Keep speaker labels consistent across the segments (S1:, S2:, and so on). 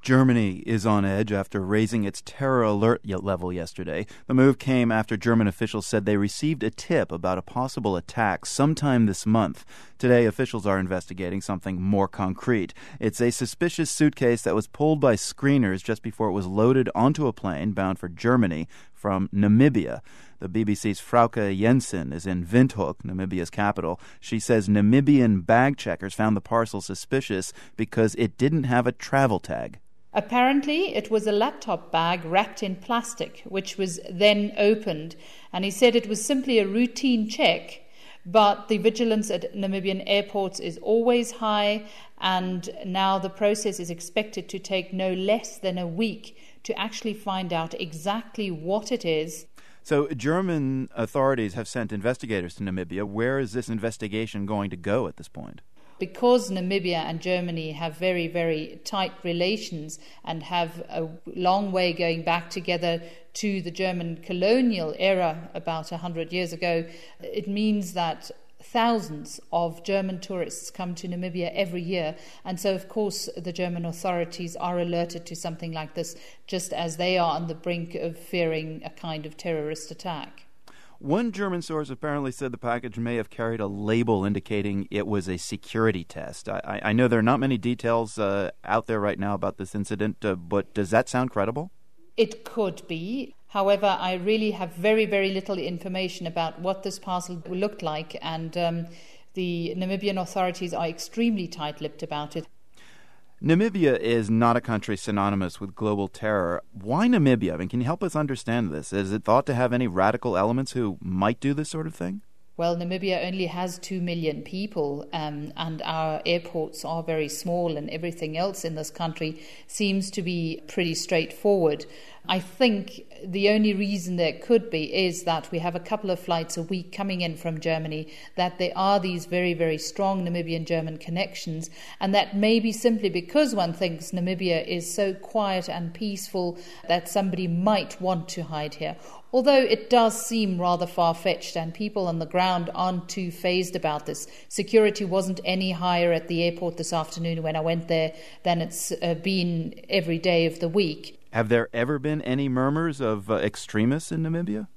S1: Germany is on edge after raising its terror alert level yesterday. The move came after German officials said they received a tip about a possible attack sometime this month. Today, officials are investigating something more concrete. It's a suspicious suitcase that was pulled by screeners just before it was loaded onto a plane bound for Germany from Namibia. The BBC's Frauke Jensen is in Windhoek, Namibia's capital. She says Namibian bag checkers found the parcel suspicious because it didn't have a travel tag.
S2: Apparently, it was a laptop bag wrapped in plastic, which was then opened. And he said it was simply a routine check, but the vigilance at Namibian airports is always high, and now the process is expected to take no less than a week to actually find out exactly what it is.
S1: So German authorities have sent investigators to Namibia. Where is this investigation going to go at this point?
S2: Because Namibia and Germany have very, very tight relations and have a long way going back together to the German colonial era about 100 years ago, it means that thousands of German tourists come to Namibia every year. And so, of course, the German authorities are alerted to something like this, just as they are on the brink of fearing a kind of terrorist attack.
S1: One German source apparently said the package may have carried a label indicating it was a security test. I know there are not many details out there right now about this incident, but does that sound credible?
S2: It could be. However, I really have very, very little information about what this parcel looked like, and the Namibian authorities are extremely tight-lipped about it.
S1: Namibia is not a country synonymous with global terror. Why Namibia? I mean, can you help us understand this? Is it thought to have any radical elements who might do this sort of thing?
S2: Well, Namibia only has 2 million people, and our airports are very small, and everything else in this country seems to be pretty straightforward. I think the only reason there could be is that we have a couple of flights a week coming in from Germany, that there are these very, very strong Namibian-German connections, and that maybe simply because one thinks Namibia is so quiet and peaceful that somebody might want to hide here. Although it does seem rather far-fetched and people on the ground aren't too fazed about this. Security wasn't any higher at the airport this afternoon when I went there than it's been every day of the week.
S1: Have there ever been any murmurs of extremists in Namibia?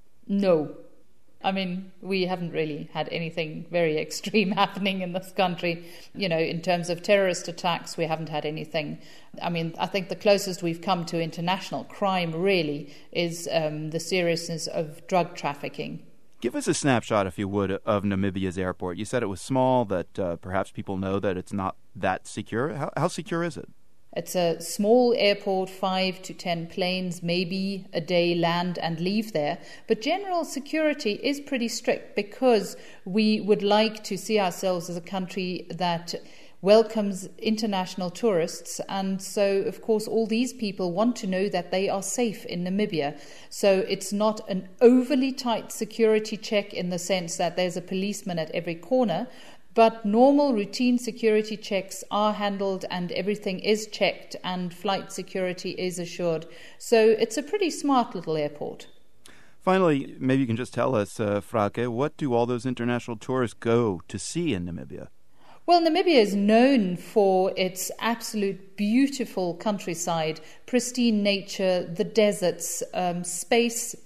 S2: No. I mean, we haven't really had anything very extreme happening in this country. You know, in terms of terrorist attacks, we haven't had anything. I mean, I think the closest we've come to international crime, really, is the seriousness of drug trafficking.
S1: Give us a snapshot, if you would, of Namibia's airport. You said it was small, that perhaps people know that it's not that secure. How secure is it?
S2: It's a small airport, 5 to 10 planes, maybe a day land and leave there. But general security is pretty strict because we would like to see ourselves as a country that welcomes international tourists. And so, of course, all these people want to know that they are safe in Namibia. So it's not an overly tight security check in the sense that there's a policeman at every corner. But normal routine security checks are handled and everything is checked and flight security is assured. So it's a pretty smart little airport.
S1: Finally, maybe you can just tell us, Frauke, what do all those international tourists go to see in Namibia?
S2: Well, Namibia is known for its absolute beautiful countryside, pristine nature, the deserts, space.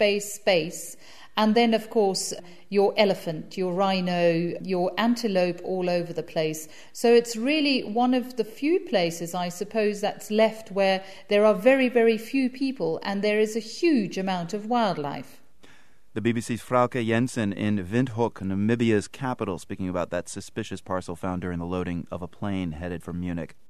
S2: And then, of course, your elephant, your rhino, your antelope all over the place. So it's really one of the few places, I suppose, that's left where there are very, very few people and there is a huge amount of wildlife.
S1: The BBC's Frauke Jensen in Windhoek, Namibia's capital, speaking about that suspicious parcel found during the loading of a plane headed from Munich.